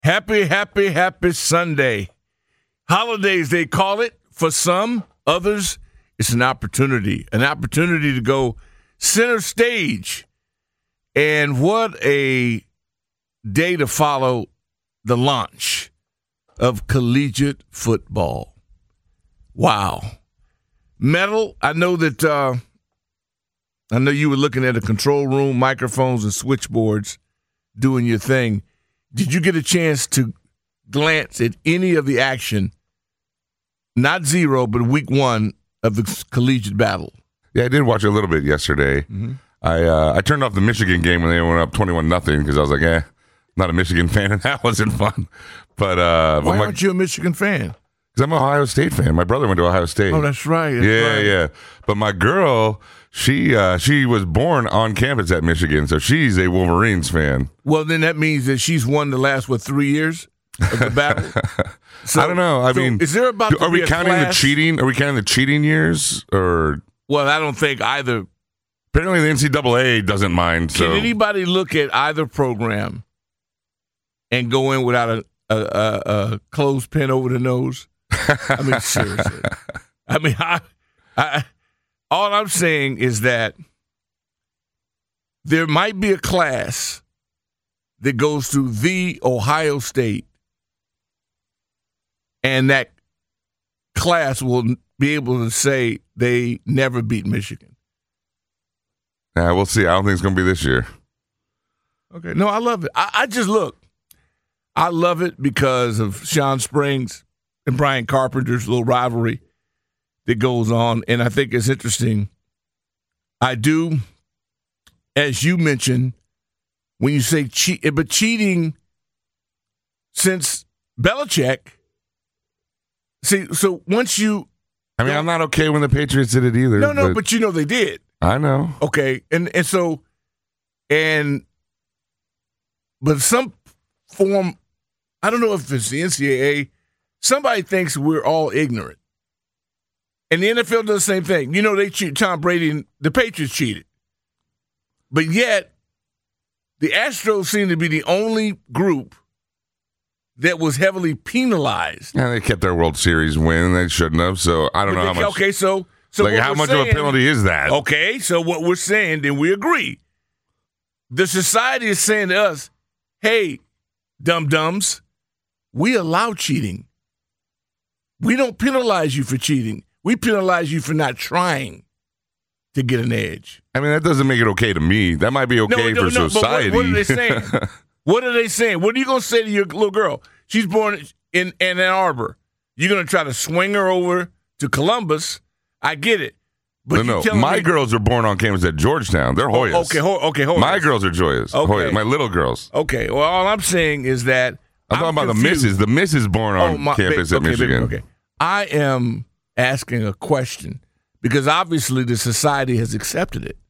Happy, happy, happy Sunday. Holidays, they call it. For some, others, it's an opportunity to go center stage. And what a day to follow the launch of collegiate football. Wow. Metal, I know you were looking at a control room, microphones, and switchboards doing your thing. Did you get a chance to glance at any of the action, not zero, but week one of the collegiate battle? Yeah, I did watch a little bit yesterday. Mm-hmm. I turned off the Michigan game when they went up 21-0 because I was like, not a Michigan fan, and that wasn't fun. But why aren't you a Michigan fan? Because I'm an Ohio State fan. My brother went to Ohio State. Oh, that's right. Yeah. But my girl, she was born on campus at Michigan, so she's a Wolverines fan. Well, then that means that she's won the last 3 years of the battle. So, I don't know. I mean, is there are we counting the cheating? Are we counting the cheating years? Or well, I don't think either. Apparently, the NCAA doesn't mind. So. Can anybody look at either program and go in without a clothespin over the nose? I mean, seriously. I mean, I all I'm saying is that there might be a class that goes through the Ohio State, and that class will be able to say they never beat Michigan. Yeah, we'll see. I don't think it's going to be this year. Okay. No, I love it. I just look. I love it because of Sean Springs and Brian Carpenter's little rivalry that goes on, and I think it's interesting. I do, as you mentioned, when you say but cheating since Belichick. See, so once you, I mean, I'm not okay when the Patriots did it either. No, but you know they did. I know. Okay, but some form, I don't know if it's the NCAA. Somebody thinks we're all ignorant. And the NFL does the same thing. You know, they cheat. Tom Brady and the Patriots cheated. But yet, the Astros seem to be the only group that was heavily penalized. Yeah, they kept their World Series win. They shouldn't have. So I don't know how much. Okay, so like how much of a penalty is that? Okay, so what we're saying, then we agree. The society is saying to us, hey, dum-dums, we allow cheating. We don't penalize you for cheating. We penalize you for not trying to get an edge. I mean, that doesn't make it okay to me. That might be okay for society. But what are they saying? What are they saying? What are you going to say to your little girl? She's born in Ann Arbor. You're going to try to swing her over to Columbus. I get it. But no. My girls are born on campus at Georgetown. They're Hoyas. Okay, Hoyas. My girls are Joyas. Okay. Hoyas. My little girls. Okay, well, all I'm saying is that I'm talking about confused. The missus. The missus born on campus at Michigan. Okay. I am asking a question because obviously the society has accepted it.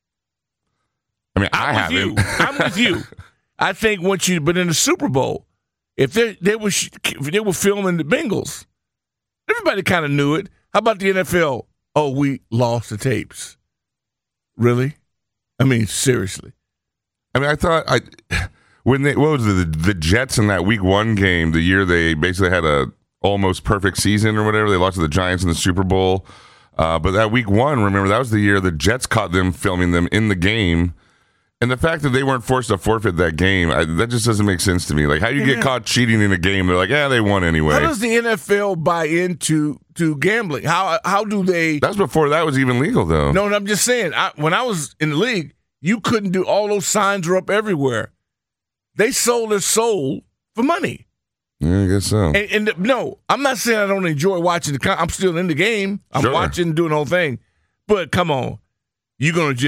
I mean, I haven't. I'm with you. I think but in the Super Bowl, if they were filming the Bengals, everybody kind of knew it. How about the NFL? Oh, we lost the tapes. Really? I mean, seriously. I mean, I thought what was it, the Jets in that Week 1 game, the year they basically had a almost perfect season or whatever. They lost to the Giants in the Super Bowl. But that Week 1, remember, that was the year the Jets caught them filming them in the game. And the fact that they weren't forced to forfeit that game, that just doesn't make sense to me. Like, how you get caught cheating in a game, they're like, they won anyway. How does the NFL buy into gambling? How do they? That's before that was even legal, though. No, I'm just saying, when I was in the league, you couldn't do, all those signs were up everywhere. They sold their soul for money. Yeah, I guess so. And no, I'm not saying I don't enjoy watching I'm still in the game. I'm watching, doing the whole thing. But come on, you're going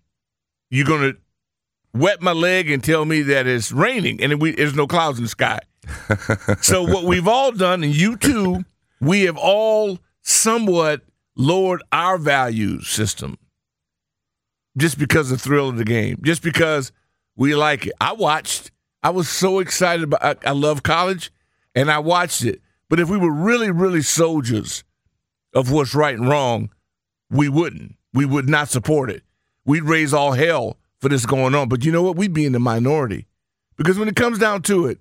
to wet my leg and tell me that it's raining and there's no clouds in the sky. So what we've all done, and you too, we have all somewhat lowered our value system just because of the thrill of the game, just because we like it. I was so excited about I love college, and I watched it. But if we were really, really soldiers of what's right and wrong, we wouldn't. We would not support it. We'd raise all hell for this going on. But you know what? We'd be in the minority. Because when it comes down to it,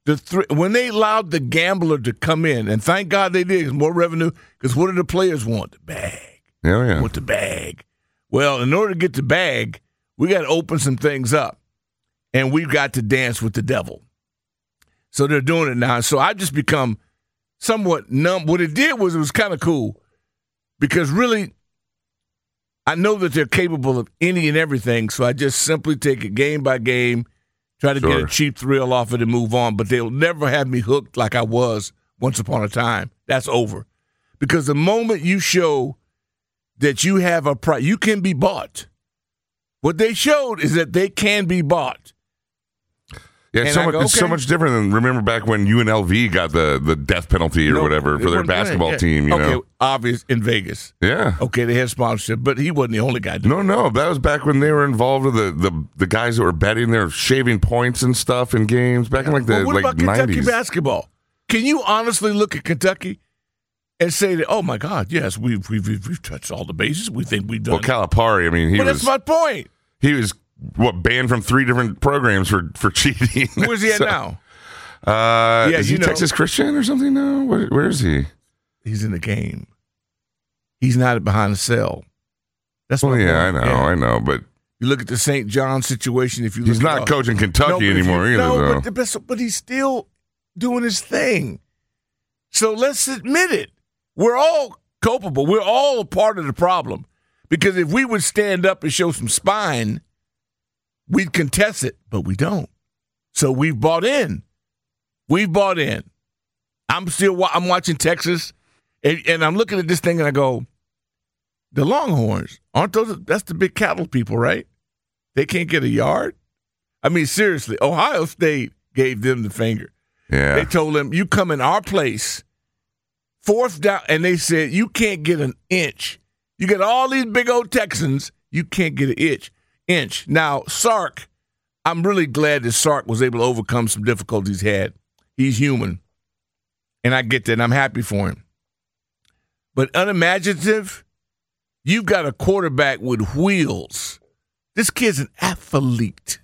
when they allowed the gambler to come in, and thank God they did, 'cause more revenue, because what do the players want? The bag. Oh, yeah. Want the bag. Well, in order to get the bag, we got to open some things up, and we've got to dance with the devil. So they're doing it now. So I've just become somewhat numb. What it did was it was kind of cool because really I know that they're capable of any and everything, so I just simply take it game by game, try to get a cheap thrill off it and move on, but they'll never have me hooked like I was once upon a time. That's over. Because the moment you show that you have a price, you can be bought. What they showed is that they can be bought. Yeah, it's so much different than remember back when UNLV got the death penalty or whatever for their basketball team. You know, obvious in Vegas. Yeah, okay, they had sponsorship, but he wasn't the only guy doing it. No, that was back when they were involved with the guys that were betting. They're shaving points and stuff in games back in like the what about Kentucky 90s. Basketball? Can you honestly look at Kentucky and say that, oh my God, yes, we've touched all the bases. We think we've done. Well, Calipari, I mean, that's my point. He was banned from 3 different programs for cheating. Where's he at now? Is he Texas Christian or something now? Where is he? He's in the game. He's not behind the cell. That's what I know, but you look at the St. John situation. If you look he's not coaching Kentucky anymore either. No, but he's still doing his thing. So let's admit it. We're all culpable. We're all a part of the problem. Because if we would stand up and show some spine, we'd contest it, but we don't. So we've bought in. I'm watching Texas, and I'm looking at this thing, and I go, the Longhorns, aren't those? That's the big cattle people, right? They can't get a yard? I mean, seriously, Ohio State gave them the finger. Yeah. They told them, you come in our place, 4th down, and they said, you can't get an inch. You get all these big old Texans, you can't get an inch. Now, Sark, I'm really glad that Sark was able to overcome some difficulties he had. He's human, and I get that, and I'm happy for him. But unimaginative, you've got a quarterback with wheels. This kid's an athlete.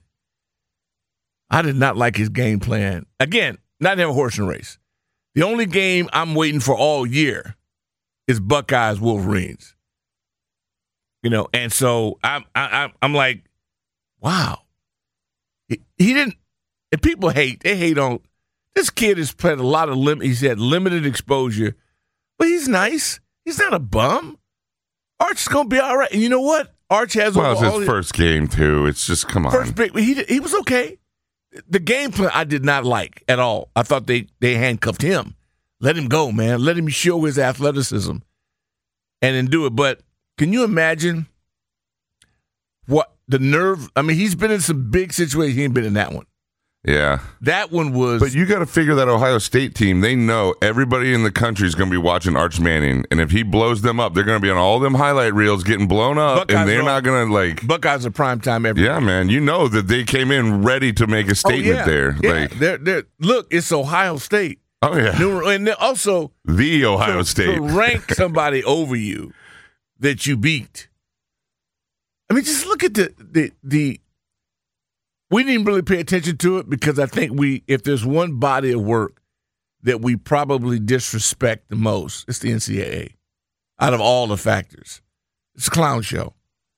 I did not like his game plan. Again, not have a horse in a race. The only game I'm waiting for all year is Buckeyes Wolverines. You know, and so I'm like, wow. He didn't. And people hate. They hate on this kid. Has played a lot of He's had limited exposure, but he's nice. He's not a bum. Arch is gonna be all right. And you know what? Arch has. Well, it's his first game too. It's just come on. First big. He was okay. The game plan I did not like at all. I thought they handcuffed him. Let him go, man. Let him show his athleticism, and then do it. But can you imagine what the nerve? I mean, he's been in some big situations. He ain't been in that one. Yeah. That one was. But you got to figure that Ohio State team, they know everybody in the country is going to be watching Arch Manning. And if he blows them up, they're going to be on all them highlight reels getting blown up. Buckeyes and they're not going to like. Buckeyes are prime time every Yeah, man. You know that they came in ready to make a statement there. Yeah. Like, they're, look, it's Ohio State. Oh, yeah. And also. The Ohio State. To rank somebody over you that you beat. I mean, just look at the we didn't really pay attention to it because I think if there's one body of work that we probably disrespect the most, it's the NCAA. Out of all the factors, it's a clown show.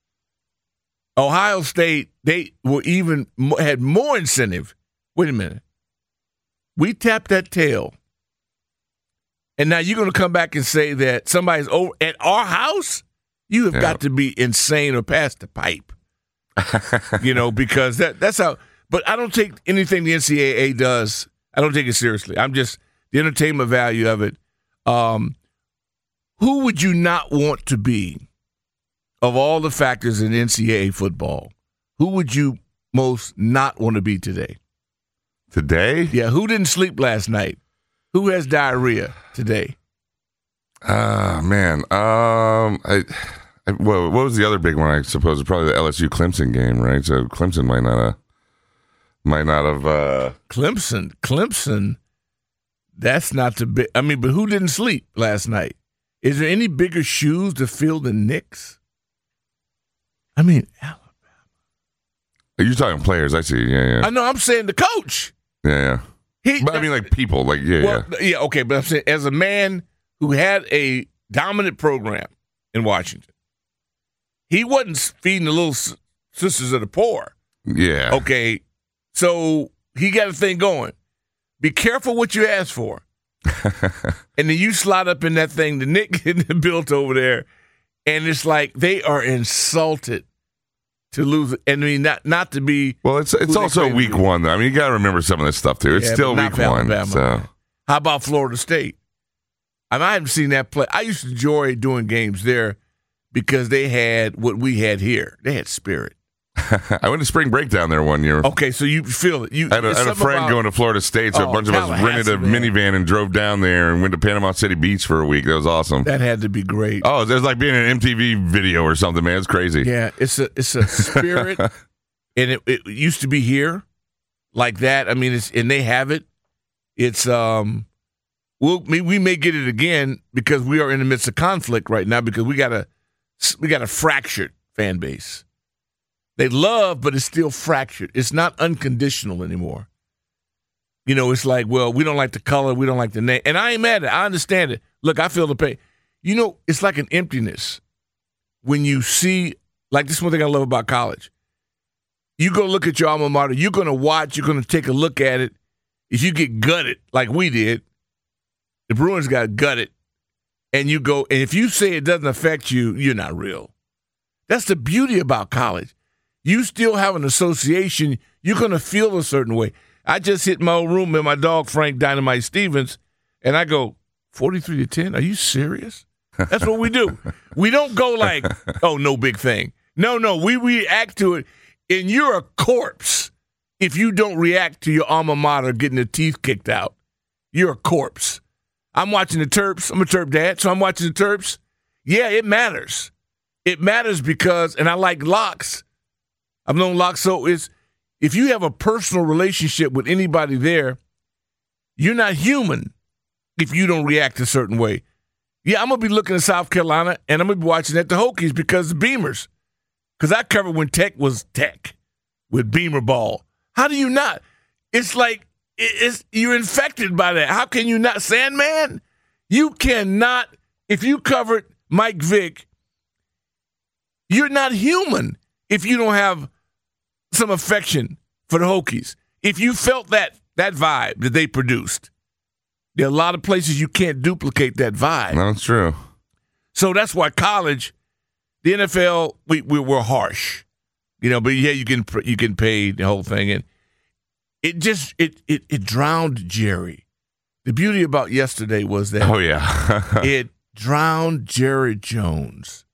Ohio State, they were had more incentive. Wait a minute. We tapped that tail. And now you're going to come back and say that somebody's over at our house? You have got to be insane or past the pipe. Because that's how. But I don't take anything the NCAA does. I don't take it seriously. I'm just the entertainment value of it. Who would you not want to be of all the factors in NCAA football? Who would you most not want to be today? Today? Yeah. Who didn't sleep last night? Who has diarrhea today? Man. What was the other big one? I suppose probably the LSU Clemson game, right? So Clemson might not have. Clemson. That's not the big. I mean, but who didn't sleep last night? Is there any bigger shoes to fill than Knicks? I mean, Alabama. You're talking players. I see. Yeah. I know. I'm saying the coach. Yeah. But I mean, like people, like yeah, okay. But I'm saying, as a man who had a dominant program in Washington, he wasn't feeding the little sisters of the poor. Yeah. Okay, so he got a thing going. Be careful what you ask for. And then you slide up in that thing that Nick built over there, and it's like they are insulted to lose it. And I mean, not to be. Well, it's also week one, though. I mean, you got to remember some of this stuff, too. It's still week one. So. How about Florida State? I haven't seen that play. I used to enjoy doing games there because they had what we had here. They had spirit. I went to spring break down there one year. Okay, so you feel it. I had a friend going to Florida State, so a bunch of us rented a minivan and drove down there and went to Panama City Beach for a week. That was awesome. That had to be great. Oh, it was like being in an MTV video or something, man. It's crazy. Yeah, it's a spirit, and it used to be here like that. I mean, and they have it. It's we may get it again because we are in the midst of conflict right now because we got a fractured fan base. They love, but it's still fractured. It's not unconditional anymore. You know, it's like, well, we don't like the color, we don't like the name. And I ain't mad at it. I understand it. Look, I feel the pain. You know, it's like an emptiness when you see, like this is one thing I love about college. You go look at your alma mater, you're going to watch, you're going to take a look at it. If you get gutted like we did, the Bruins got gutted, and you go, and if you say it doesn't affect you, you're not real. That's the beauty about college. You still have an association. You're going to feel a certain way. I just hit my old room and my dog, Frank Dynamite Stevens, and I go, 43-10? Are you serious? That's what we do. We don't go like, oh, no big thing. No, we react to it, and you're a corpse if you don't react to your alma mater getting the teeth kicked out. You're a corpse. I'm watching the Terps. I'm a Terp dad, so I'm watching the Terps. Yeah, it matters. It matters because, and I like locks. I've known locks, so if you have a personal relationship with anybody there, you're not human if you don't react a certain way. Yeah, I'm going to be looking at South Carolina, and I'm going to be watching at the Hokies because the Beamers. Because I covered when Tech was Tech with Beamer ball. How do you not? It's like you're infected by that. How can you not? Sandman, you cannot. If you covered Mike Vick, you're not human if you don't have some affection for the Hokies. If you felt that vibe that they produced, there are a lot of places you can't duplicate that vibe. No, that's true. So that's why college, the NFL, we're harsh, you know. But yeah, you can pay the whole thing, and it drowned Jerry. The beauty about yesterday was that it drowned Jerry Jones,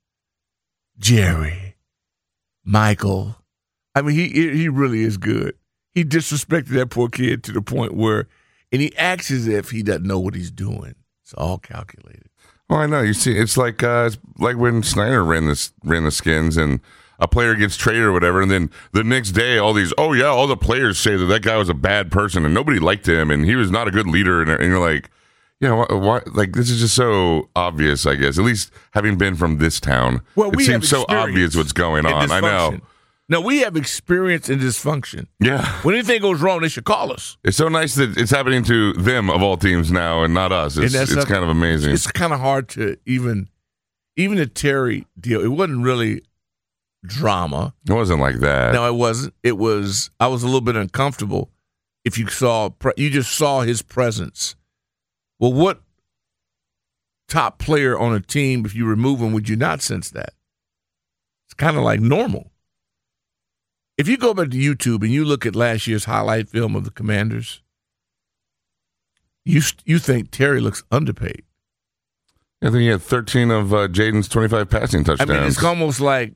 Jerry, Michael. I mean, he really is good. He disrespected that poor kid to the point where, and he acts as if he doesn't know what he's doing. It's all calculated. Well, I know. You see, it's like when Snyder ran the Skins, and a player gets traded or whatever, and then the next day, all the players say that guy was a bad person and nobody liked him and he was not a good leader, and you're like, yeah, why? Like, this is just so obvious. I guess, at least having been from this town, it seems so obvious what's going on. I know. No, we have experience in dysfunction. Yeah. When anything goes wrong, they should call us. It's so nice that it's happening to them of all teams now and not us. It's kind of amazing. It's kind of hard to even the Terry deal. It wasn't really drama. It wasn't like that. No, it wasn't. It was. I was a little bit uncomfortable. If you just saw his presence. Well, what top player on a team, if you remove him, would you not sense that? It's kind of like normal. If you go back to YouTube and you look at last year's highlight film of the Commanders, you think Terry looks underpaid. I think he had 13 of Jaden's 25 passing touchdowns. I mean, it's almost like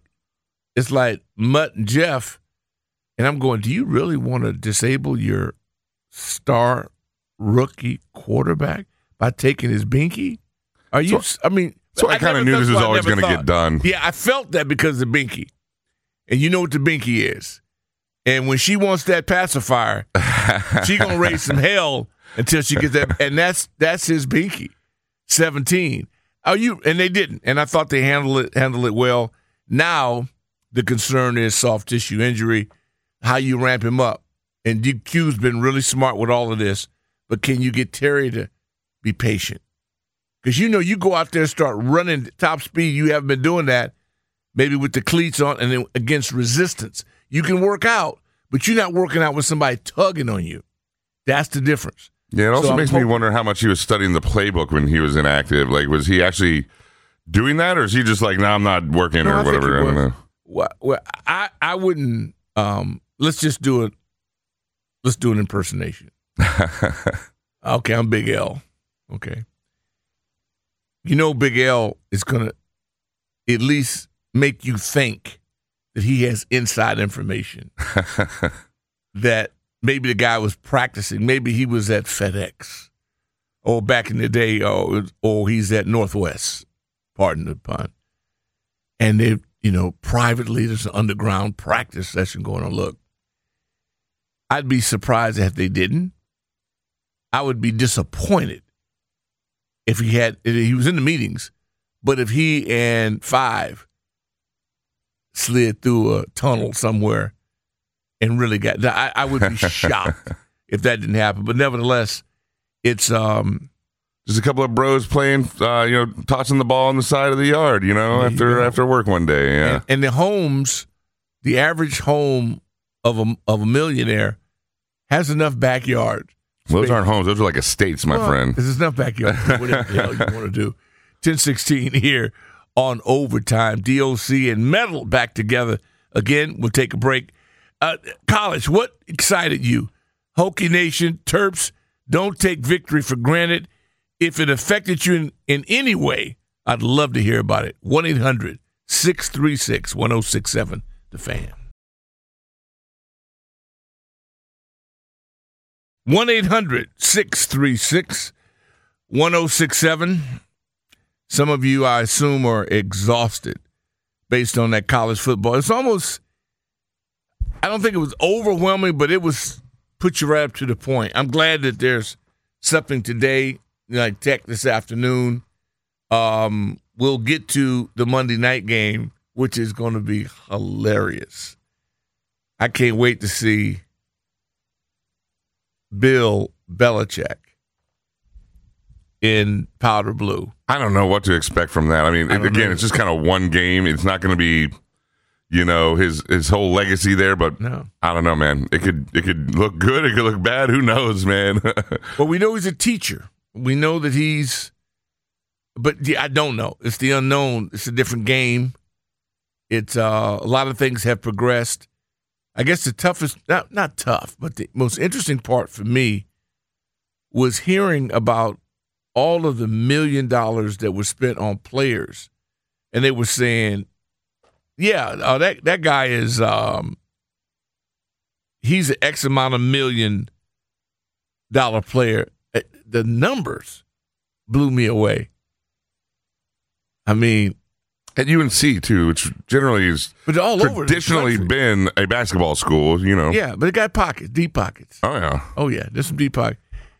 Mutt and Jeff, and I'm going, do you really want to disable your star rookie quarterback by taking his binky? Are you? So I kind of knew this was always going to get done. Yeah, I felt that because of the binky. And you know what the binky is. And when she wants that pacifier, she going to raise some hell until she gets that. And that's his binky, 17. And they didn't. And I thought they handled it well. Now the concern is soft tissue injury, how you ramp him up. And DQ's been really smart with all of this. but can you get Terry to be patient? Because you go out there, start running top speed. You haven't been doing that, maybe with the cleats on and then against resistance. You can work out, but you're not working out with somebody tugging on you. That's the difference. Yeah, it also makes me wonder how much he was studying the playbook when he was inactive. Like, was he actually doing that, or is he just like, no, I'm not working or whatever? I don't know. Well, I wouldn't. Let's just do it. Let's do an impersonation. Okay, I'm Big L. Okay. Big L is going to at least make you think that he has inside information. That maybe the guy was practicing. Maybe he was at FedEx. Or back in the day, or he's at Northwest. Pardon the pun. And they, privately, there's an underground practice session going on. Look, I'd be surprised if they didn't. I would be disappointed if he was in the meetings, but if he and Five slid through a tunnel somewhere and really got, I would be shocked if that didn't happen. But nevertheless, it's just a couple of bros playing, tossing the ball on the side of the yard, after work one day. Yeah, and the homes, the average home of a millionaire has enough backyard. Those aren't homes; those are like estates, my friend. There's enough backyard. Whatever the hell you want to do. 10:16 here on Overtime. DOC and Metal back together again. We'll take a break. College, what excited you? Hokie Nation, Terps, don't take victory for granted. If it affected you in any way, I'd love to hear about it. 1-800-636-1067, The Fan. 1-800-636-1067. Some of you, I assume, are exhausted based on that college football. It's almost, I don't think it was overwhelming, but it was put you right up to the point. I'm glad that there's something today, like Tech this afternoon. We'll get to the Monday night game, which is going to be hilarious. I can't wait to see Bill Belichick in powder blue. I don't know what to expect from that. I mean, it's just kind of one game. It's not going to be, his whole legacy there. But no. I don't know, man. It could look good. It could look bad. Who knows, man? Well, we know he's a teacher. We know that but I don't know. It's the unknown. It's a different game. It's a lot of things have progressed. I guess the toughest, not tough, but the most interesting part for me was hearing about all of the $1 million that was spent on players. And they were saying, that guy is, he's an X amount of $1 million player. The numbers blew me away. I mean, at UNC too, which generally is traditionally been a basketball school, Yeah, but it got pockets, deep pockets. Oh yeah, there's some deep pockets.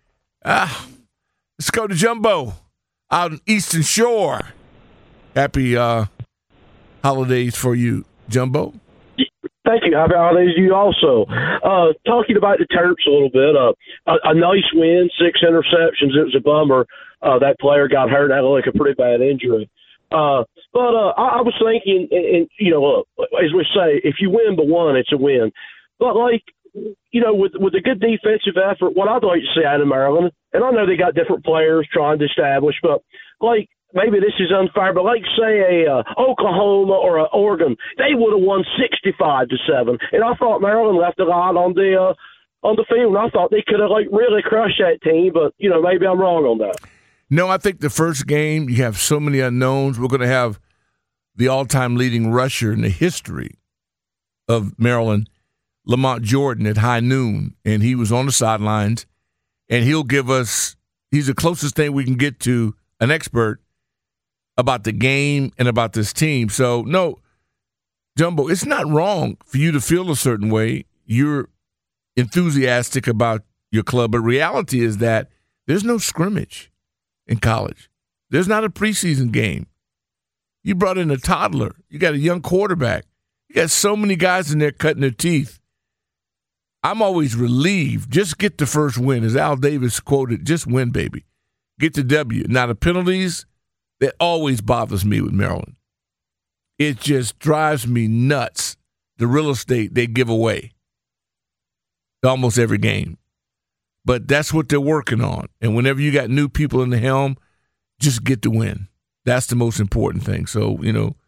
Let's go to Jumbo out in Eastern Shore. Happy holidays for you, Jumbo. Thank you. Happy holidays to you also. Talking about the Terps a little bit, a nice win, 6 interceptions. It was a bummer. That player got hurt, had like a pretty bad injury. But I was thinking, and as we say, if you win but one, it's a win. But with a good defensive effort, what I'd like to see out of Maryland, and I know they got different players trying to establish, but maybe this is unfair, but say a Oklahoma or a Oregon, they would have won 65-7, and I thought Maryland left a lot on the field, and I thought they could have really crushed that team, but maybe I'm wrong on that. No, I think the first game, you have so many unknowns. We're going to have the all-time leading rusher in the history of Maryland, Lamont Jordan, at high noon, and he was on the sidelines, and he'll give us – he's the closest thing we can get to an expert about the game and about this team. So, no, Jumbo, it's not wrong for you to feel a certain way. You're enthusiastic about your club, but reality is that there's no scrimmage in college. There's not a preseason game. You brought in a toddler. You got a young quarterback. You got so many guys in there cutting their teeth. I'm always relieved. Just get the first win. As Al Davis quoted, just win, baby. Get the W. Now, the penalties, that always bothers me with Maryland. It just drives me nuts, the real estate they give away almost every game. But that's what they're working on. And whenever you got new people in the helm, just get the win. That's the most important thing. So,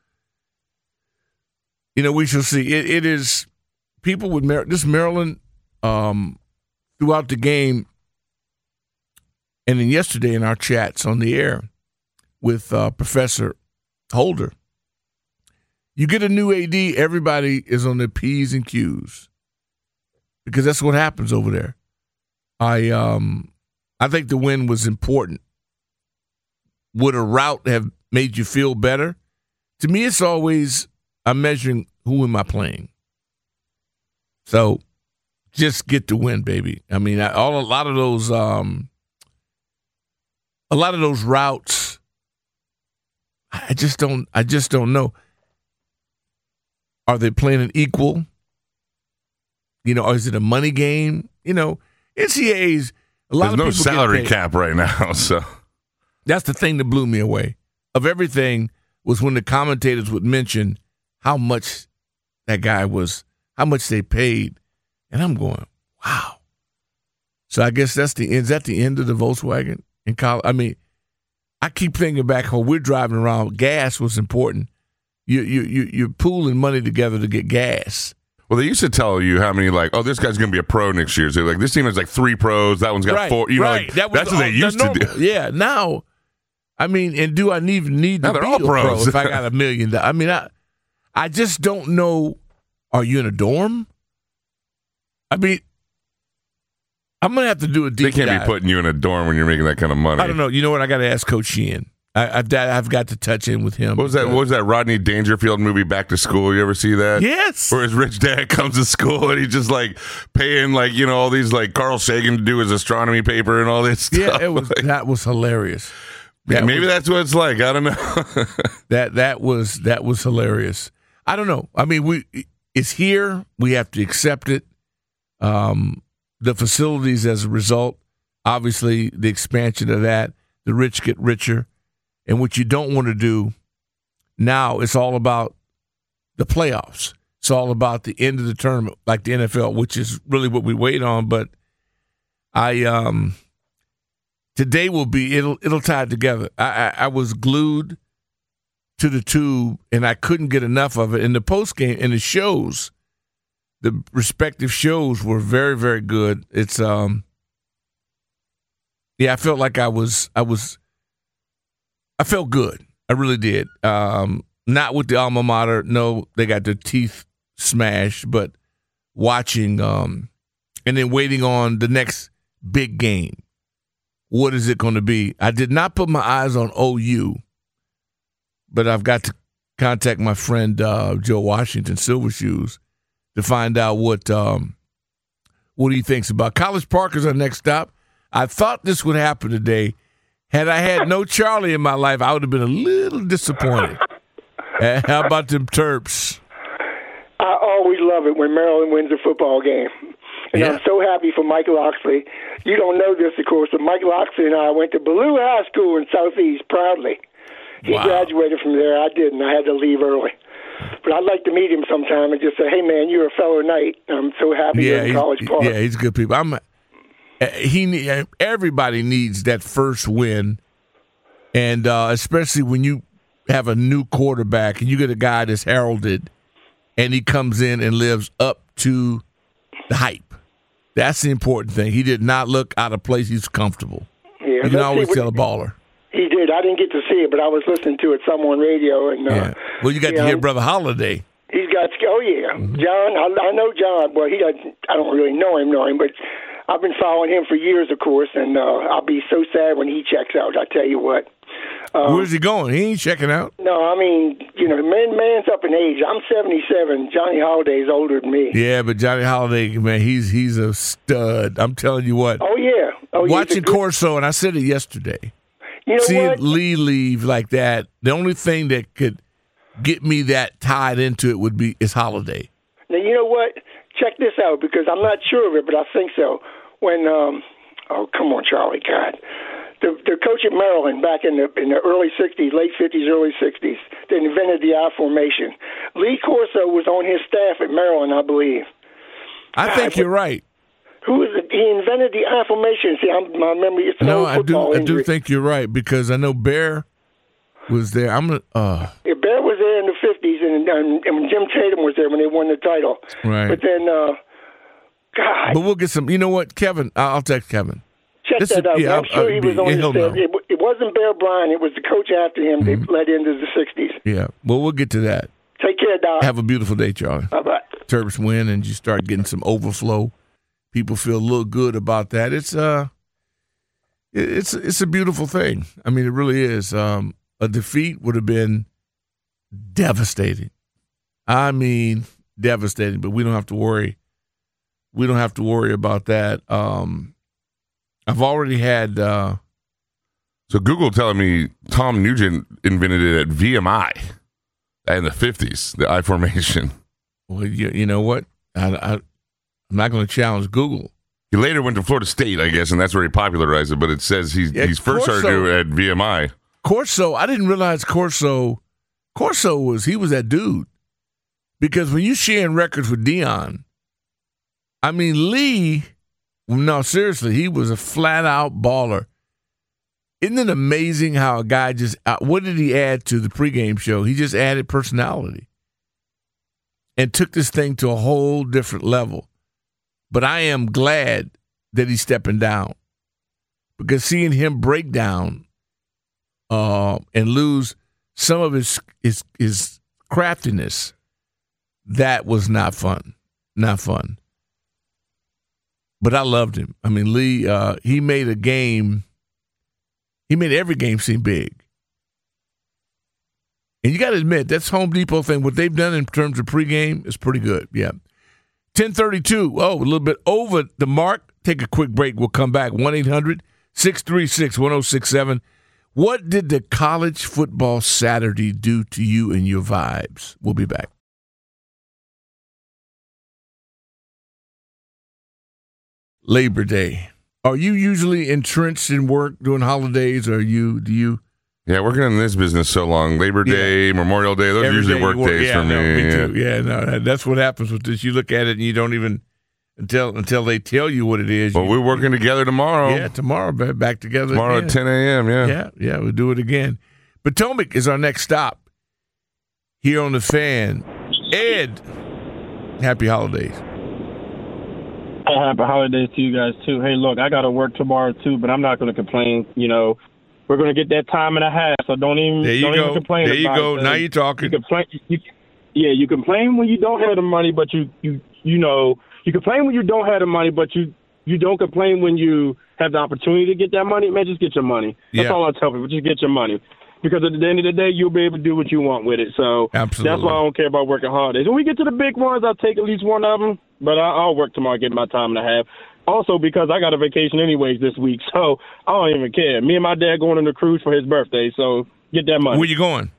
we shall see. It is people with Maryland throughout the game, and then yesterday in our chats on the air with Professor Holder. You get a new AD, everybody is on their P's and Q's because that's what happens over there. I think the win was important. Would a route have made you feel better? To me, it's always I'm measuring who am I playing. So just get the win, baby. I mean, a lot of those routes, I just don't know. Are they playing an equal? Or is it a money game? NCAAs, a lot of people There's no salary cap right now, so. That's the thing that blew me away. Of everything was when the commentators would mention how much that guy was, how much they paid. And I'm going, wow. So I guess is that the end of the Volkswagen in college? I mean, I keep thinking back when we're driving around, gas was important. You're pooling money together to get gas. Well, they used to tell you how many, this guy's going to be a pro next year. So, this team has 3 pros. That one's got 4. Right. That's what they used to do. Yeah. Now, I mean, and do I even need to be all pros if I got $1 million? I mean, I just don't know. Are you in a dorm? I mean, I'm going to have to do a deep dive. They can't be putting you in a dorm when you're making that kind of money. I don't know. You know what? I got to ask Coach Sheehan. I've got to touch in with him. What was that Rodney Dangerfield movie, Back to School? You ever see that? Yes. Where his rich dad comes to school and he's just paying all these Carl Sagan to do his astronomy paper and all this stuff. Yeah, that was hilarious. Maybe that's what it's like. I don't know. that was hilarious. I don't know. I mean, it's here. We have to accept it. The facilities as a result, obviously the expansion of that, the rich get richer. And what you don't want to do now, it's all about the playoffs. It's all about the end of the tournament, like the NFL, which is really what we wait on. But today will be it'll tie it together. I was glued to the tube, and I couldn't get enough of it. In the post game and the shows, the respective shows were very, very good. It's I felt like I felt good. I really did. Not with the alma mater. No, they got their teeth smashed, but watching and then waiting on the next big game. What is it going to be? I did not put my eyes on OU, but I've got to contact my friend Joe Washington, Silver Shoes, to find out what he thinks about. College Park is our next stop. I thought this would happen today. Had I had no Charlie in my life, I would have been a little disappointed. How about them Terps? I always love it when Maryland wins a football game. And I'm so happy for Mike Loxley. You don't know this, of course, but Mike Loxley and I went to Ballou High School in Southeast proudly. He graduated from there. I didn't. I had to leave early. But I'd like to meet him sometime and just say, hey, man, you're a fellow Knight. I'm so happy you're in College Park. Yeah, he's good people. Everybody needs that first win, and especially when you have a new quarterback and you get a guy that's heralded, and he comes in and lives up to the hype. That's the important thing. He did not look out of place. He's comfortable. Yeah, you can always tell a baller. He did. I didn't get to see it, but I was listening to it some on radio. And well, you got to hear Brother Holiday. He's got. Oh yeah, John. I know John. Well, he doesn't. I don't really know him, but I've been following him for years, of course, and I'll be so sad when he checks out. I tell you what. Where's he going? He ain't checking out. No, I mean, man's up in age. I'm 77. Johnny Holiday's older than me. Yeah, but Johnny Holiday, man, he's a stud. I'm telling you what. Oh yeah. Watching Corso, and I said it yesterday. Seeing Lee leave like that, the only thing that could get me that tied into it is Holiday. Now, you know what? check this out because I'm not sure of it, but I think so. When come on, Charlie, God. The coach at Maryland back in the early 60s, late 50s, early 60s, they invented the I formation. Lee Corso was on his staff at Maryland, I believe. I think you're right. Who is it? He invented the I formation. See, my memory is an old football injury. I do think you're right because I know Bear was there. Yeah, Bear was there in the 50s, and Jim Tatum was there when they won the title. Right. But then, God. But we'll get some. You know what, Kevin? I'll text Kevin. Check that out. I'm sure he was on his staff. It wasn't Bear Bryant. It was the coach after him that led into the 60s. Yeah. Well, we'll get to that. Take care, Doc. Uh, Have a beautiful day, Charlie. Bye-bye. Terps win, and you start getting some overflow. People feel a little good about that. It's a beautiful thing. I mean, it really is. A defeat would have been devastating. I mean, devastating. But we don't have to worry. We don't have to worry about that. I've already had. So Google telling me Tom Nugent invented it at VMI in the 50s, the I formation. Well, you know what? I'm not going to challenge Google. He later went to Florida State, I guess, and that's where he popularized it. But it says he's first started doing it at VMI. Corso, I didn't realize Corso was that dude. Because when you sharing records with Dion, I mean, Lee, no, seriously, he was a flat-out baller. Isn't it amazing how a guy just what did he add to the pregame show? He just added personality and took this thing to a whole different level. But I am glad that he's stepping down because seeing him break down and lose some of his craftiness, that was not fun. Not fun. But I loved him. I mean, Lee, he made every game seem big. And you got to admit, that's Home Depot thing, what they've done in terms of pregame is pretty good. Yeah. 10:32. Oh, a little bit over the mark. Take a quick break. We'll come back. 1-800-636-1067. What did the college football Saturday do to you and your vibes? We'll be back. Labor Day. Are you usually entrenched in work during holidays, or do you? Yeah, working in this business so long. Labor Day, Memorial Day, those are usually work days for me. Me too. Yeah, no, that's what happens with this. You look at it and you don't even until they tell you what it is. Well, we're working together tomorrow. Yeah, tomorrow, back together. Tomorrow again. at 10 a.m., yeah. Yeah, we'll do it again. Potomac is our next stop here on The Fan. Ed, happy holidays. Happy holidays to you guys, too. Hey, look, I got to work tomorrow, too, but I'm not going to complain. You know, we're going to get that time and a half, so don't even complain about it. There you go. Now you're talking. You complain when you don't have the money, but you complain when you don't have the money, but you don't complain when you have the opportunity to get that money. Man, just get your money. That's all I tell people. Just get your money. Because at the end of the day, you'll be able to do what you want with it. So absolutely. That's why I don't care about working holidays. When we get to the big ones, I'll take at least one of them. But I'll work tomorrow, get my time and a half. Also, because I got a vacation anyways this week, so I don't even care. Me and my dad going on a cruise for his birthday, so get that money. Where you going?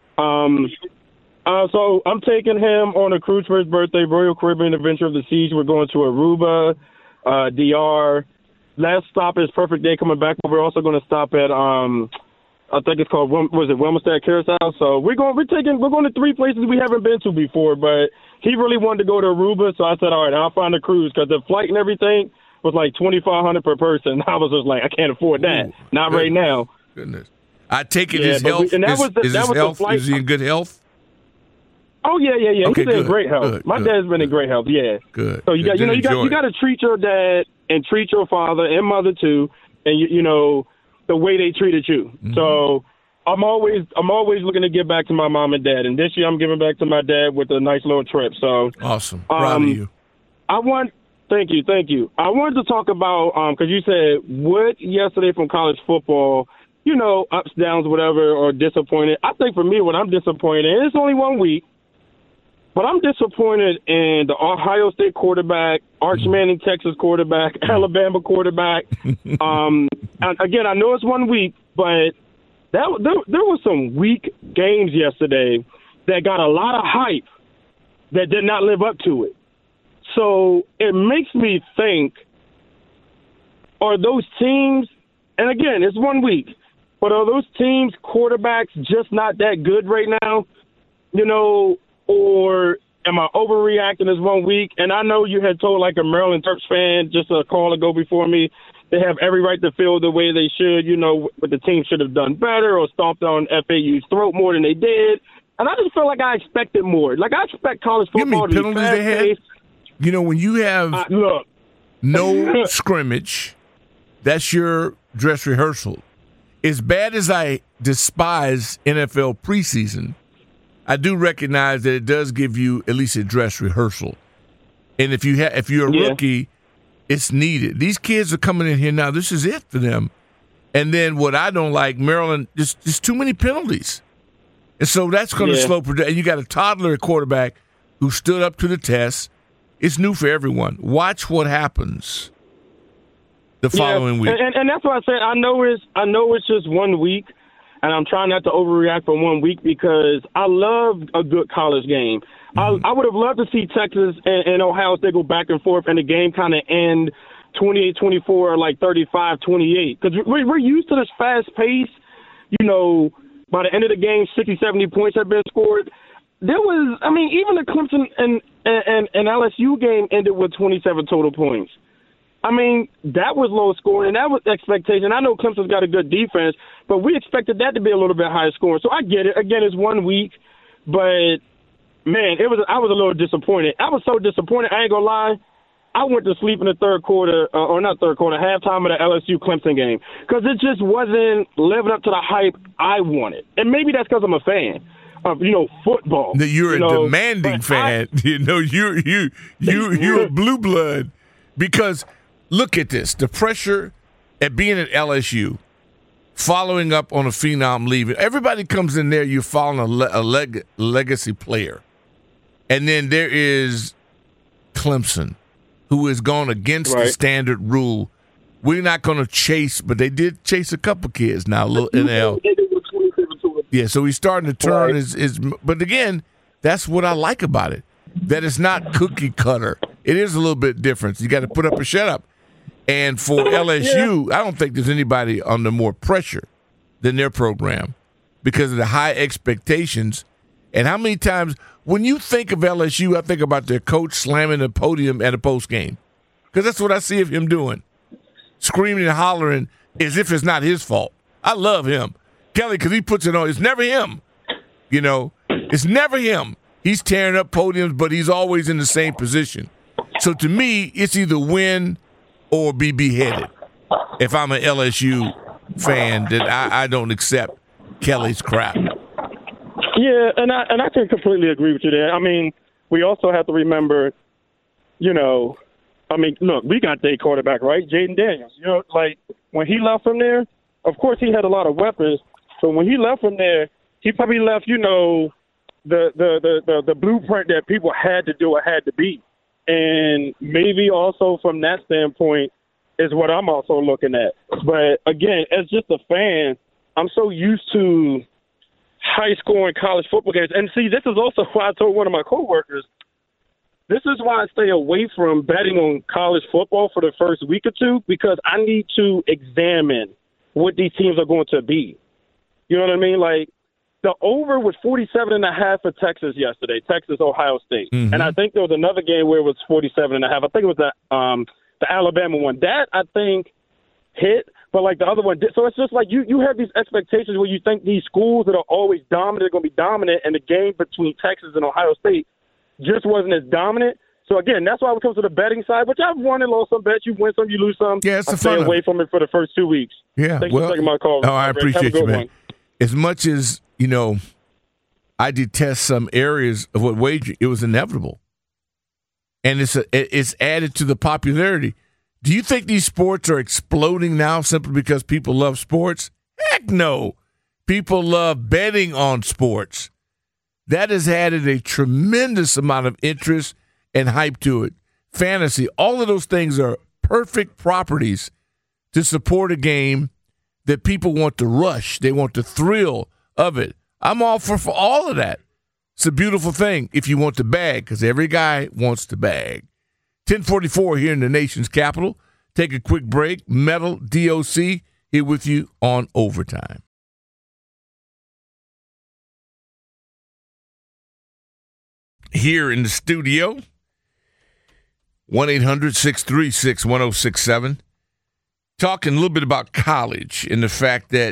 So I'm taking him on a cruise for his birthday, Royal Caribbean Adventure of the Seas. We're going to Aruba, DR. Last stop is Perfect Day coming back, but we're also going to stop at I think it's called Wilmington Carousel. So we're going to 3 places we haven't been to before, but he really wanted to go to Aruba, so I said, all right, I'll find a cruise because the flight and everything was like $2,500 per person. I was just like, I can't afford that. Not right now. Goodness. I take it his health. Is he in good health? Oh yeah. Okay, he's in great health. My dad's been in great health. Yeah. Good. So you got to treat your dad and treat your father and mother too, and you know the way they treated you. Mm-hmm. So I'm always looking to give back to my mom and dad, and this year I'm giving back to my dad with a nice little trip. So awesome. Proud of you. Thank you. I wanted to talk about because you said what yesterday from college football. You know, ups, downs, whatever, or disappointed. I think for me, what I'm disappointed in, it's only 1 week, but I'm disappointed in the Ohio State quarterback, Arch Manning, Texas quarterback, Alabama quarterback. Again, I know it's 1 week, but there was some weak games yesterday that got a lot of hype that did not live up to it. So it makes me think, are those teams, and again, it's 1 week, but are those teams' quarterbacks just not that good right now? Or am I overreacting as 1 week? And I know you had told like a Maryland Terps fan just a call ago before me, they have every right to feel the way they should, but the team should have done better or stomped on FAU's throat more than they did. And I just feel like I expected more. Like, I expect college football to be fast-paced. When you have no scrimmage, that's your dress rehearsal. As bad as I despise NFL preseason, I do recognize that it does give you at least a dress rehearsal. And if you're a rookie, it's needed. These kids are coming in here now. This is it for them. And then what I don't like, Maryland, just too many penalties. And so that's going to slow production. And you got a toddler at quarterback who stood up to the test. It's new for everyone. Watch what happens the following week. And that's why I said I know it's just 1 week, and I'm trying not to overreact for 1 week because I love a good college game. Mm-hmm. I would have loved to see Texas and Ohio State go back and forth and the game kind of end 28-24 or like 35-28 because we're used to this fast pace. By the end of the game, 60, 70 points have been scored. There was, even the Clemson and LSU game ended with 27 total points. That was low scoring, and that was expectation. I know Clemson's got a good defense, but we expected that to be a little bit higher scoring. So I get it. Again, it's 1 week, but, man, I was a little disappointed. I was so disappointed, I ain't going to lie. I went to sleep in the halftime of the LSU-Clemson game because it just wasn't living up to the hype I wanted. And maybe that's because I'm a fan of, football. You're a demanding fan. You're a blue blood because look at this. The pressure at being at LSU, following up on a phenom leaving. Everybody comes in there, you're following a legacy player. And then there is Clemson, who has gone against the standard rule. We're not going to chase, but they did chase a couple kids now, a little NL. Yeah, so he's starting to turn his but again, that's what I like about it, that it's not cookie cutter. It is a little bit different. You got to put up or shut up. And for LSU, I don't think there's anybody under more pressure than their program because of the high expectations. And how many times – when you think of LSU, I think about their coach slamming the podium at a post game because that's what I see of him doing, screaming and hollering as if it's not his fault. I love him, Kelly, because he puts it on. It's never him, It's never him. He's tearing up podiums, but he's always in the same position. So to me, it's either win or be beheaded. If I'm an LSU fan, that I don't accept Kelly's crap. Yeah, and I can completely agree with you there. We also have to remember, look, we got their quarterback, right? Jaden Daniels. When he left from there, of course he had a lot of weapons, but when he left from there, he probably left, the blueprint that people had to do or had to be. And maybe also from that standpoint is what I'm also looking at. But again, as just a fan, I'm so used to high-scoring college football games. And see, this is also why I told one of my coworkers, this is why I stay away from betting on college football for the first week or two, because I need to examine what these teams are going to be. You know what I mean? Like, the over was 47.5 for Texas yesterday, Texas-Ohio State. Mm-hmm. And I think there was another game where it was 47.5. I think it was the Alabama one. That, I think, hit. But, like, the other one did. So it's just like you have these expectations where you think these schools that are always dominant are going to be dominant, and the game between Texas and Ohio State just wasn't as dominant. So, again, that's why it comes to the betting side, which I've won and lost some bets. You win some, you lose some. Yeah, it's I stay away from it for the first 2 weeks. Yeah, Thanks for taking my call. Oh, I appreciate you, man. As much as, I detest some areas of what wagering, it was inevitable. And it's added to the popularity. Do you think these sports are exploding now simply because people love sports? Heck no. People love betting on sports. That has added a tremendous amount of interest and hype to it. Fantasy, all of those things are perfect properties to support a game that people want to rush. They want the thrill of it. I'm all for all of that. It's a beautiful thing if you want to bag, because every guy wants to bag. 10:44 here in the nation's capital. Take a quick break. Metal DOC here with you on Overtime. Here in the studio, 1-800-636-1067. Talking a little bit about college and the fact that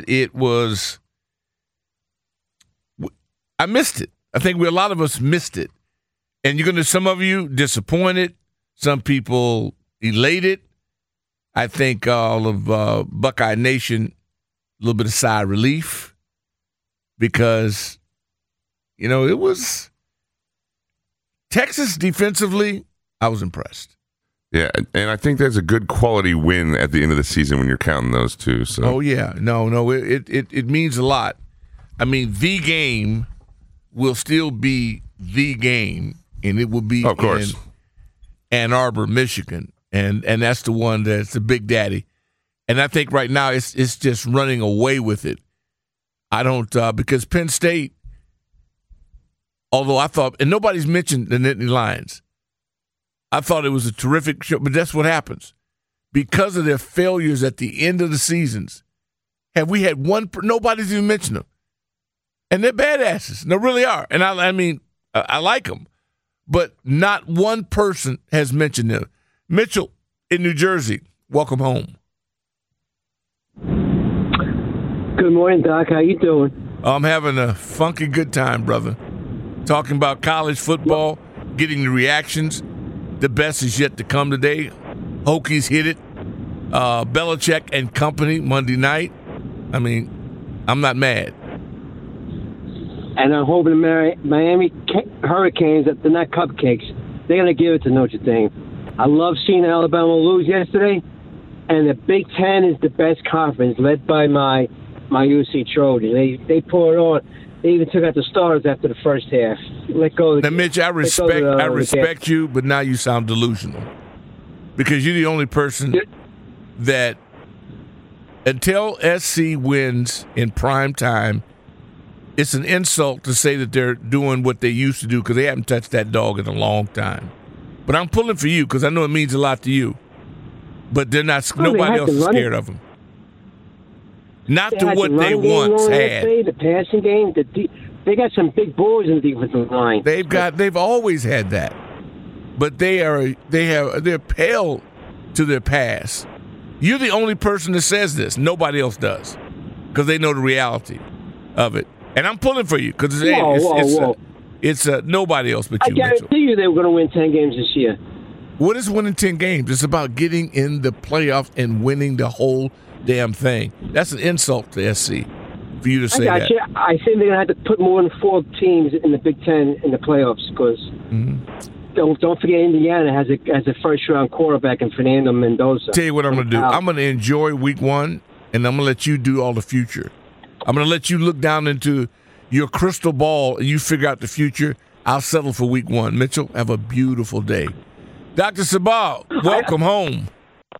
I missed it. I think a lot of us missed it. And you're going to, some of you disappointed, some people elated. I think all of Buckeye Nation, a little bit of sigh of relief because, it was Texas defensively, I was impressed. Yeah, and I think that's a good quality win at the end of the season when you're counting those two. So. Oh, yeah. No, it means a lot. I mean, the game will still be the game, and it will be of course. in Ann Arbor, Michigan, and that's the one that's the big daddy. And I think right now it's just running away with it. I don't because Penn State, although I thought, and nobody's mentioned the Nittany Lions, I thought it was a terrific show, but that's what happens. Because of their failures at the end of the seasons, have we had nobody's even mentioned them. And they're badasses. They really are. And I mean, I like them. But not one person has mentioned them. Mitchell in New Jersey, welcome home. Good morning, Doc. How you doing? I'm having a funky good time, brother. Talking about college football, getting the reactions. The best is yet to come today. Hokies hit it. Belichick and company Monday night. I mean, I'm not mad. And I'm hoping the Miami Hurricanes, they're not cupcakes. They're going to give it to Notre Dame. I love seeing Alabama lose yesterday. And the Big Ten is the best conference, led by my UC Trojans. They pull it on. They even took out the starters after the first half. Let go. Now, Mitch, I respect you, but now you sound delusional because you're the only person that until SC wins in prime time, it's an insult to say that they're doing what they used to do because they haven't touched that dog in a long time. But I'm pulling for you because I know it means a lot to you. But they're not. Nobody else is scared of them. Not to what they once had. The passing game, they got some big boys in the defensive line. They've always had that, but they're pale to their pass. You're the only person that says this. Nobody else does because they know the reality of it. And I'm pulling for you because it's nobody else but you. I guarantee you they were going to win 10 games this year. What is winning 10 games? It's about getting in the playoffs and winning the whole damn thing. That's an insult to SC for you to say that. I think they're going to have to put more than 4 teams in the Big Ten in the playoffs because don't forget Indiana has a first-round quarterback in Fernando Mendoza. Tell you what I'm going to do. I'm going to enjoy week 1, and I'm going to let you do all the future. I'm going to let you look down into your crystal ball, and you figure out the future. I'll settle for week 1. Mitchell, have a beautiful day. Dr. Sabal, welcome home.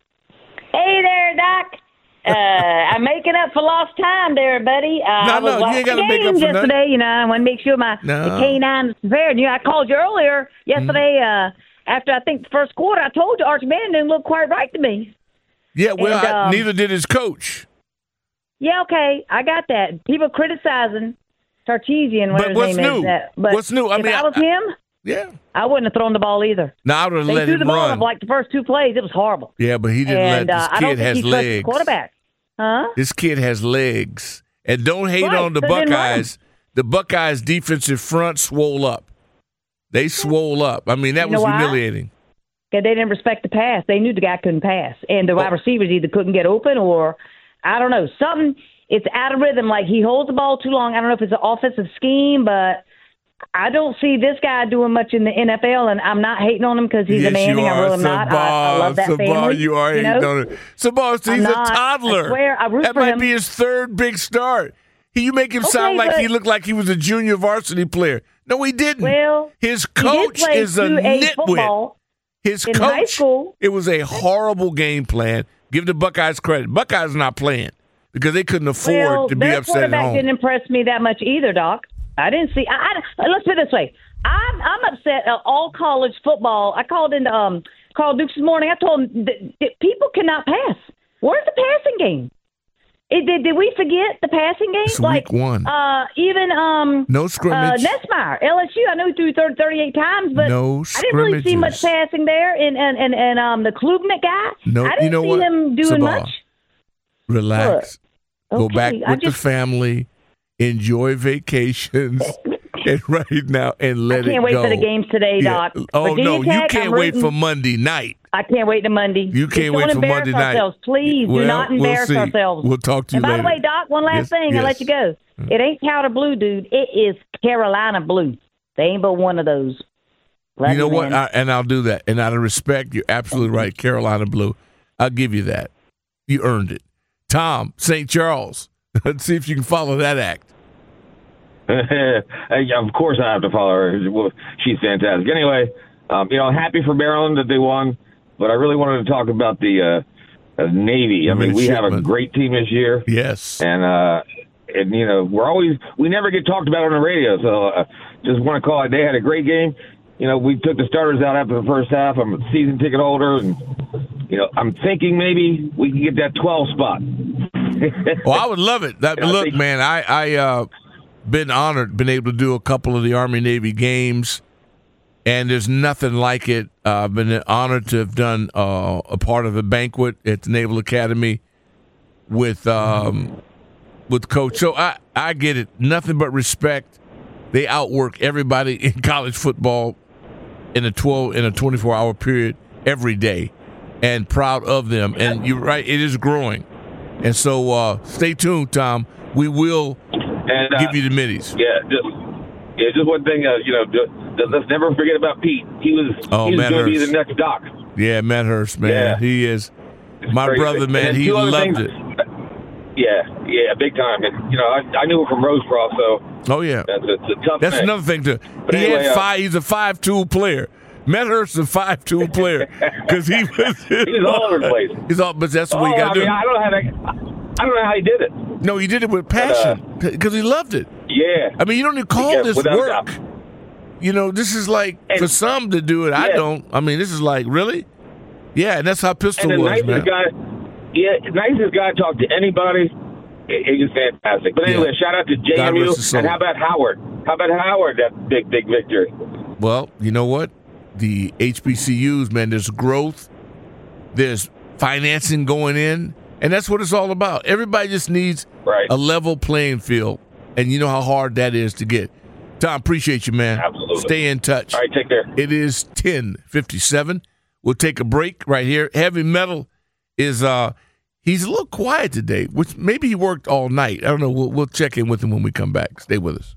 Hey there, Doc. I'm making up for lost time there, buddy. No, you ain't got to make up for yesterday. nothing. I want to make sure the canines prepared. I called you earlier yesterday after I think the first quarter. I told you Arch Manning didn't look quite right to me. Yeah, well, neither did his coach. Yeah, okay, I got that. People criticizing Sarkisian, whatever his name is. But what's new? If I was him, yeah, I wouldn't have thrown the ball either. No, I would have let him run. They threw the ball up like the first 2 plays. It was horrible. Yeah, but he didn't let this kid has legs. Quarterback. Huh? This kid has legs. And don't hate on the Buckeyes. The Buckeyes' defensive front swole up. They swole up. I mean, that was humiliating. Because they didn't respect the pass. They knew the guy couldn't pass. And the wide receivers either couldn't get open or, I don't know, something. It's out of rhythm. Like he holds the ball too long. I don't know if it's an offensive scheme, but I don't see this guy doing much in the NFL, and I'm not hating on him because he's amazing. I really am not. I love that family. You are hating on him. Sabal, he's a toddler. I swear, I root that for might him. be his 3rd big start. You make him sound like he looked like he was a junior varsity player. No, he didn't. Well, his coach is a nitwit. His coach, high school. It was a horrible game plan. Give the Buckeyes credit. Buckeyes not playing because they couldn't afford to be upset at home. Their quarterback didn't impress me that much either, Doc. I didn't see. Let's put it this way. I'm upset at all college football. I called into called Dukes this morning. I told him that people cannot pass. Where's the passing game? Did we forget the passing game? It's week one. Even no scrimmage. Nessmeyer, LSU. I know he threw 38 times, but no I didn't really see much passing there. And the Klubnik guy, no, I didn't see him doing much. Relax. Look, go back with the family. Enjoy vacations. And right now, and let it go. I can't wait for the games today, Doc. Oh, no, you can't wait for Monday night. I can't wait to Monday. You can't wait for Monday night. Please do not embarrass ourselves. We'll talk to you later. And by the way, Doc, one last thing. I'll let you go. It ain't powder blue, dude. It is Carolina blue. They ain't but one of those. You know what? And I'll do that. And out of respect, you're absolutely right. Carolina blue. I'll give you that. You earned it. Tom, St. Charles. Let's see if you can follow that act. Of course I have to follow her. Well, she's fantastic. Anyway, happy for Maryland that they won, but I really wanted to talk about the Navy. I mean, we have a great team this year. Yes. And we never get talked about on the radio, so just want to call it. They had a great game. We took the starters out after the first half. I'm a season ticket holder, and I'm thinking maybe we can get that 12 spot. Well, I would love it. Look, man, I been honored, been able to do a couple of the Army-Navy games, and there's nothing like it. I've been honored to have done a part of a banquet at the Naval Academy with Coach. So I get it. Nothing but respect. They outwork everybody in college football in a 24-hour period every day, and proud of them. And you're right, it is growing. And so stay tuned, Tom. We will give you the middies. Just one thing. Let's never forget about Pete. He was going to be the next Doc. Yeah, Matt Hurst, man. Yeah. He is my brother, man. He loved it. Yeah, big time. And I knew him from Rosecross, so. Oh yeah, it's a tough. That's thing. another thing too. He's a 5'2" player. Matt Hurst is a 5'2" player because he was all over the place. But that's what you got to do. I don't know how he did it. No, he did it with passion because he loved it. Yeah. I mean, you don't even call this work. This is like for some to do it. I don't. I mean, this is like really. Yeah, and that's how Pistol was, man. Nicest guy to talk to anybody. He was fantastic. But anyway, shout out to JMU. And how about Howard? That big victory? Well, you know what? The HBCUs, man, there's growth. There's financing going in. And that's what it's all about. Everybody just needs a level playing field. And you know how hard that is to get. Tom, appreciate you, man. Absolutely. Stay in touch. All right, take care. It is 10:57. We'll take a break right here. Heavy Metal is he's a little quiet today, which maybe he worked all night. I don't know. We'll check in with him when we come back. Stay with us.